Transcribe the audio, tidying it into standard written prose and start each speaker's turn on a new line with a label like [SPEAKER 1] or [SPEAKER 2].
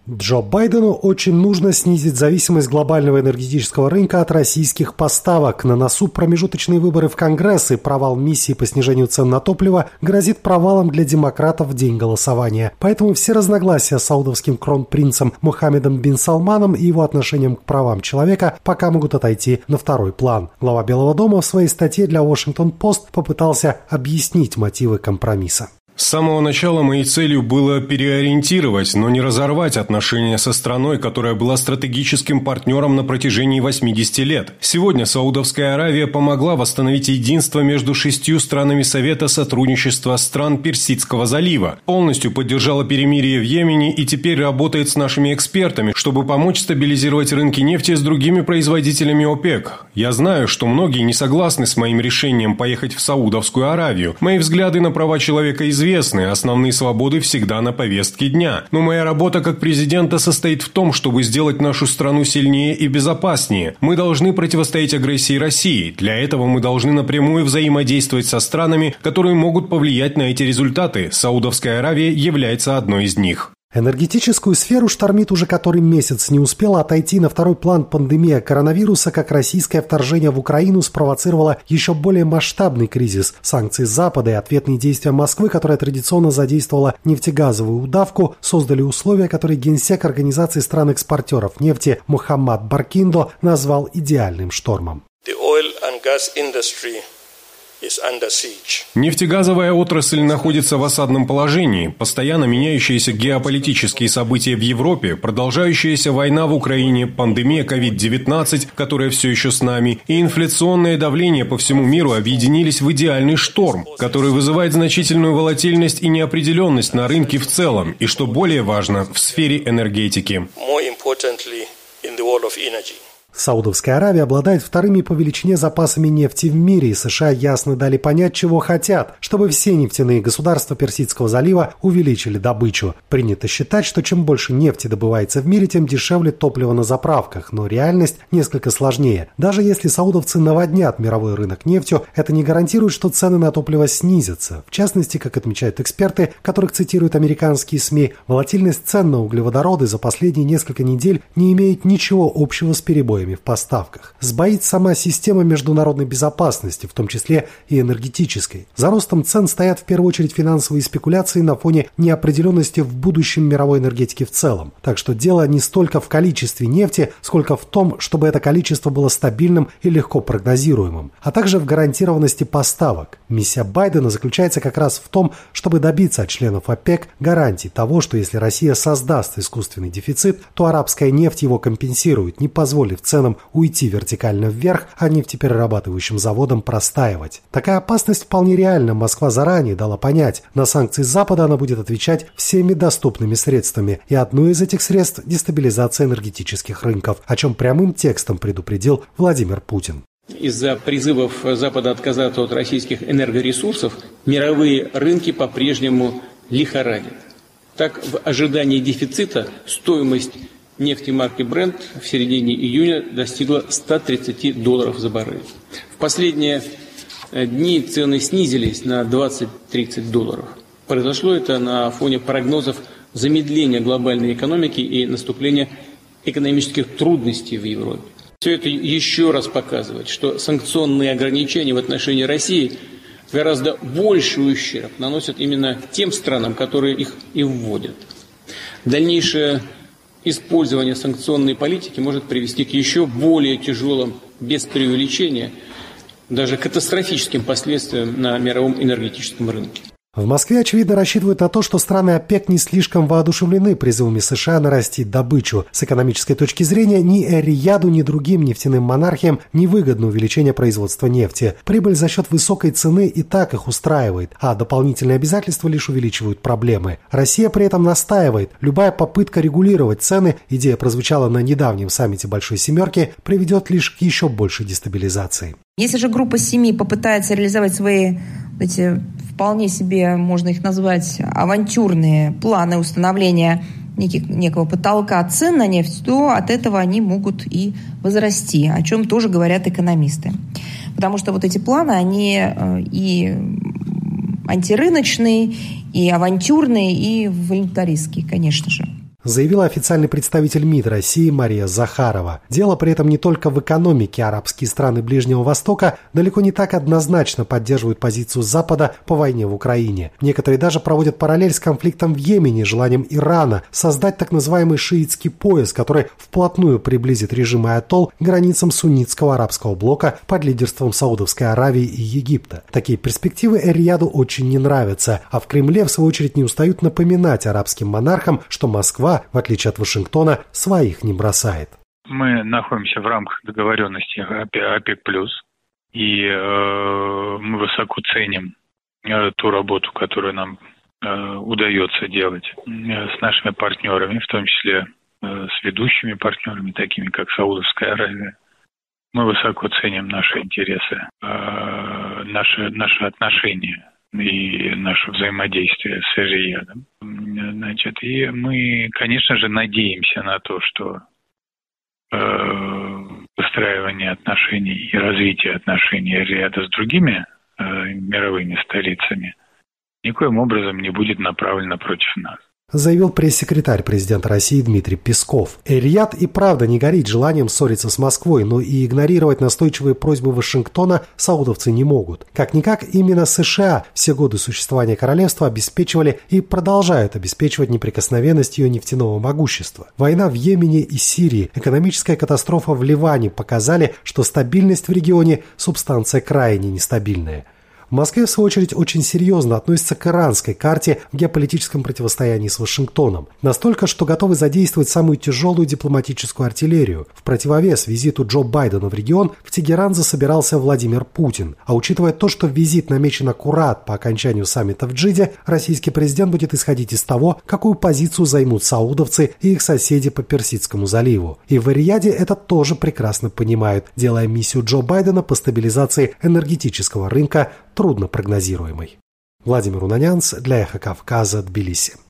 [SPEAKER 1] Джо Байдену очень нужно снизить зависимость глобального энергетического рынка от российских поставок. На носу промежуточные выборы в Конгресс, и провал миссии по снижению цен на топливо грозит провалом для демократов в день голосования. Поэтому все разногласия с саудовским кронпринцем Мухаммедом бин Салманом и его отношением к правам человека пока могут отойти на второй план. Глава Белого дома в своей статье для Washington Post попытался объяснить мотивы компромисса.
[SPEAKER 2] С самого начала моей целью было переориентировать, но не разорвать отношения со страной, которая была стратегическим партнером на протяжении 80 лет. Сегодня Саудовская Аравия помогла восстановить единство между 6 странами Совета сотрудничества стран Персидского залива, полностью поддержала перемирие в Йемене и теперь работает с нашими экспертами, чтобы помочь стабилизировать рынки нефти с другими производителями ОПЕК. Я знаю, что многие не согласны с моим решением поехать в Саудовскую Аравию. Мои взгляды на права человека известны, основные свободы всегда на повестке дня. Но моя работа как президента состоит в том, чтобы сделать нашу страну сильнее и безопаснее. Мы должны противостоять агрессии России. Для этого мы должны напрямую взаимодействовать со странами, которые могут повлиять на эти результаты. Саудовская Аравия является одной из них.
[SPEAKER 1] Энергетическую сферу штормит уже который месяц. Не успела отойти на второй план пандемия коронавируса, как российское вторжение в Украину спровоцировало еще более масштабный кризис. Санкции Запада и ответные действия Москвы, которая традиционно задействовала нефтегазовую удавку, создали условия, которые генсек Организации стран-экспортеров нефти Мухаммад Баркиндо назвал идеальным штормом.
[SPEAKER 2] Нефтегазовая отрасль находится в осадном положении. Постоянно меняющиеся геополитические события в Европе, продолжающаяся война в Украине, пандемия COVID-19, которая все еще с нами, и инфляционное давление по всему миру объединились в идеальный шторм, который вызывает значительную волатильность и неопределенность на рынке в целом, и, что более важно, в сфере энергетики.
[SPEAKER 1] Саудовская Аравия обладает вторыми по величине запасами нефти в мире, и США ясно дали понять, чего хотят, чтобы все нефтяные государства Персидского залива увеличили добычу. Принято считать, что чем больше нефти добывается в мире, тем дешевле топливо на заправках, но реальность несколько сложнее. Даже если саудовцы наводнят мировой рынок нефтью, это не гарантирует, что цены на топливо снизятся. В частности, как отмечают эксперты, которых цитируют американские СМИ, волатильность цен на углеводороды за последние несколько недель не имеет ничего общего с перебоями в поставках. Сбоит сама система международной безопасности, в том числе и энергетической. За ростом цен стоят в первую очередь финансовые спекуляции на фоне неопределенности в будущем мировой энергетики в целом. Так что дело не столько в количестве нефти, сколько в том, чтобы это количество было стабильным и легко прогнозируемым, а также в гарантированности поставок. Миссия Байдена заключается как раз в том, чтобы добиться от членов ОПЕК гарантий того, что если Россия создаст искусственный дефицит, то арабская нефть его компенсирует, не позволив ценам уйти вертикально вверх, а нефтеперерабатывающим заводам простаивать. Такая опасность вполне реальна. Москва заранее дала понять, на санкции Запада она будет отвечать всеми доступными средствами, и одно из этих средств – дестабилизация энергетических рынков, о чем прямым текстом предупредил Владимир Путин.
[SPEAKER 3] Из-за призывов Запада отказаться от российских энергоресурсов мировые рынки по-прежнему лихорадят. Так, в ожидании дефицита стоимость нефти марки Brent в середине июня достигла $130 за баррель. В последние дни цены снизились на $20-30. Произошло это на фоне прогнозов замедления глобальной экономики и наступления экономических трудностей в Европе. Все это еще раз показывает, что санкционные ограничения в отношении России гораздо больший ущерб наносят именно тем странам, которые их и вводят. Дальнейшее использование санкционной политики может привести к еще более тяжелым, без преувеличения, даже катастрофическим последствиям на мировом энергетическом рынке.
[SPEAKER 1] В Москве, очевидно, рассчитывают на то, что страны ОПЕК не слишком воодушевлены призывами США нарастить добычу. С экономической точки зрения ни Эр-Рияду, ни другим нефтяным монархиям не выгодно увеличение производства нефти. Прибыль за счет высокой цены и так их устраивает, а дополнительные обязательства лишь увеличивают проблемы. Россия при этом настаивает. Любая попытка регулировать цены, идея прозвучала на недавнем саммите Большой Семерки, приведет лишь к еще большей дестабилизации.
[SPEAKER 4] Если же группа 7 попытается реализовать свои эти вполне себе, можно их назвать, авантюрные планы установления некого потолка цен на нефть, то от этого они могут и возрасти, о чем тоже говорят экономисты. Потому что вот эти планы, они и антирыночные, и авантюрные, и волюнтаристские, конечно же.
[SPEAKER 1] заявила официальный представитель МИД России Мария Захарова. Дело при этом не только в экономике. Арабские страны Ближнего Востока далеко не так однозначно поддерживают позицию Запада по войне в Украине. Некоторые даже проводят параллель с конфликтом в Йемене, желанием Ирана создать так называемый шиитский пояс, который вплотную приблизит режим Аятолл к границам суннитского арабского блока под лидерством Саудовской Аравии и Египта. Такие перспективы Эр-Рияду очень не нравятся, а в Кремле, в свою очередь, не устают напоминать арабским монархам, что Москва, в отличие от Вашингтона, своих не бросает.
[SPEAKER 5] Мы находимся в рамках договоренности ОПЕК+, и мы высоко ценим ту работу, которую нам удается делать с нашими партнерами, в том числе с ведущими партнерами, такими как Саудовская Аравия. Мы высоко ценим наши интересы, наши отношения и наше взаимодействие с Эр-Риядом. И мы, конечно же, надеемся на то, что выстраивание отношений и развитие отношений Эр-Рияда с другими мировыми столицами никоим образом не будет направлено против нас,
[SPEAKER 1] заявил пресс-секретарь президента России Дмитрий Песков. Эр-Рияд и правда не горит желанием ссориться с Москвой, но и игнорировать настойчивые просьбы Вашингтона саудовцы не могут. Как-никак, именно США все годы существования королевства обеспечивали и продолжают обеспечивать неприкосновенность ее нефтяного могущества. Война в Йемене и Сирии, экономическая катастрофа в Ливане показали, что стабильность в регионе – субстанция крайне нестабильная. В Москве, в свою очередь, очень серьезно относится к иранской карте в геополитическом противостоянии с Вашингтоном. Настолько, что готовы задействовать самую тяжелую дипломатическую артиллерию. В противовес визиту Джо Байдена в регион в Тегеран засобирался Владимир Путин. А учитывая то, что визит намечен аккурат по окончанию саммита в Джидде, российский президент будет исходить из того, какую позицию займут саудовцы и их соседи по Персидскому заливу. И в Эр-Рияде это тоже прекрасно понимают, делая миссию Джо Байдена по стабилизации энергетического рынка трудно прогнозируемой. Владимир Унанянц для Эхо Кавказа, Тбилиси.